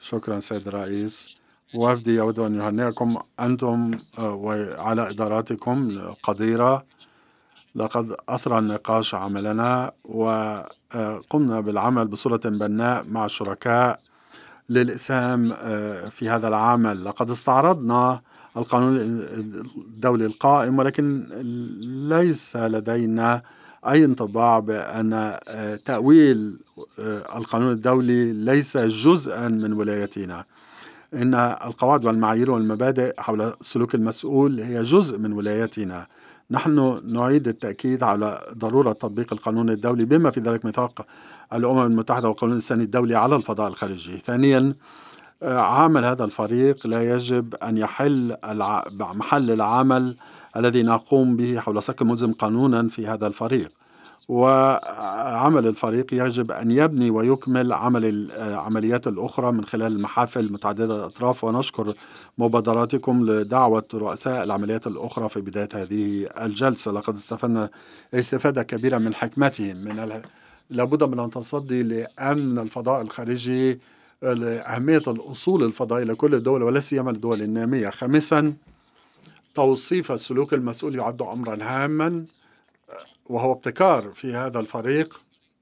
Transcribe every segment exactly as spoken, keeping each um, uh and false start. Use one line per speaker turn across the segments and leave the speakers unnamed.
شكرا سيد الرئيس. وفدي يود أن يهنئكم أنتم وعلى إداراتكم القديرة. لقد أثرى النقاش عملنا وقمنا بالعمل بصورة بناء مع الشركاء للإسهام في هذا العمل. لقد استعرضنا القانون الدولي القائم، ولكن ليس لدينا أي انطباع بأن تأويل القانون الدولي ليس جزءا من ولايتنا. إن القواعد والمعايير والمبادئ حول السلوك المسؤول هي جزء من ولايتنا. نحن نعيد التأكيد على ضرورة تطبيق القانون الدولي بما في ذلك ميثاق الأمم المتحدة والقانون الإنساني الدولي على الفضاء الخارجي. ثانيا، عمل هذا الفريق لا يجب أن يحل محل العمل الذي نقوم به حول سك ملزم قانونا في هذا الفريق. وعمل الفريق يجب أن يبني ويكمل عمل العمليات الأخرى من خلال المحافل متعددة الأطراف. ونشكر مبادراتكم لدعوة رؤساء العمليات الأخرى في بداية هذه الجلسة. لقد استفدنا استفادة كبيرة من حكمتهم. من ال... لابد من أن تصدي لأمن الفضاء الخارجي، لأهمية الأصول الفضائية لكل الدول ولا سيما الدول النامية. خامسا، توصيف السلوك المسؤول يعد أمرا هاما وهو ابتكار في هذا الفريق،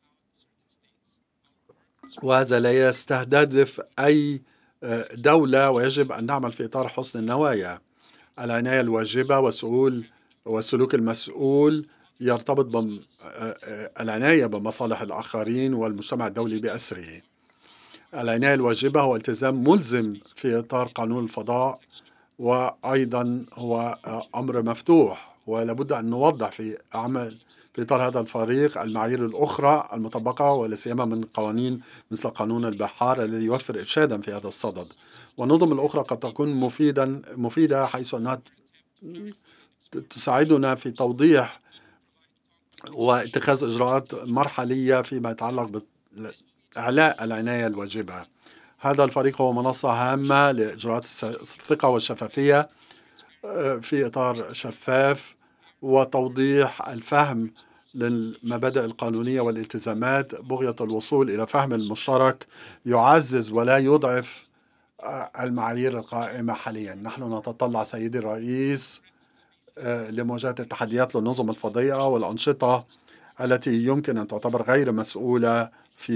وهذا لا يستهدف أي دولة، ويجب أن نعمل في إطار حسن النوايا. العناية الواجبة والسؤول والسلوك المسؤول يرتبط بالعناية بمصالح الآخرين والمجتمع الدولي بأسره. العناية الواجبة هو التزام ملزم في إطار قانون الفضاء، وأيضا هو أمر مفتوح، ولابد أن نوضح في عمل في إطار هذا الفريق المعايير الأخرى المطبقة، ولا سيما من قوانين مثل قانون البحار الذي يوفر إرشادا في هذا الصدد. والنظم الأخرى قد تكون مفيدا مفيدة حيث أنها تساعدنا في توضيح واتخاذ إجراءات مرحلية فيما يتعلق بإعلاء العناية الواجبة. هذا الفريق هو منصة هامة لإجراءات الثقة والشفافية في إطار شفاف وتوضيح الفهم للمبادئ القانونية والالتزامات، بغية الوصول إلى فهم المشترك يعزز ولا يضعف المعايير القائمة حاليا. نحن نتطلع سيدي الرئيس لمواجهة التحديات للنظم الفضائية والأنشطة التي يمكن أن تعتبر غير مسؤولة في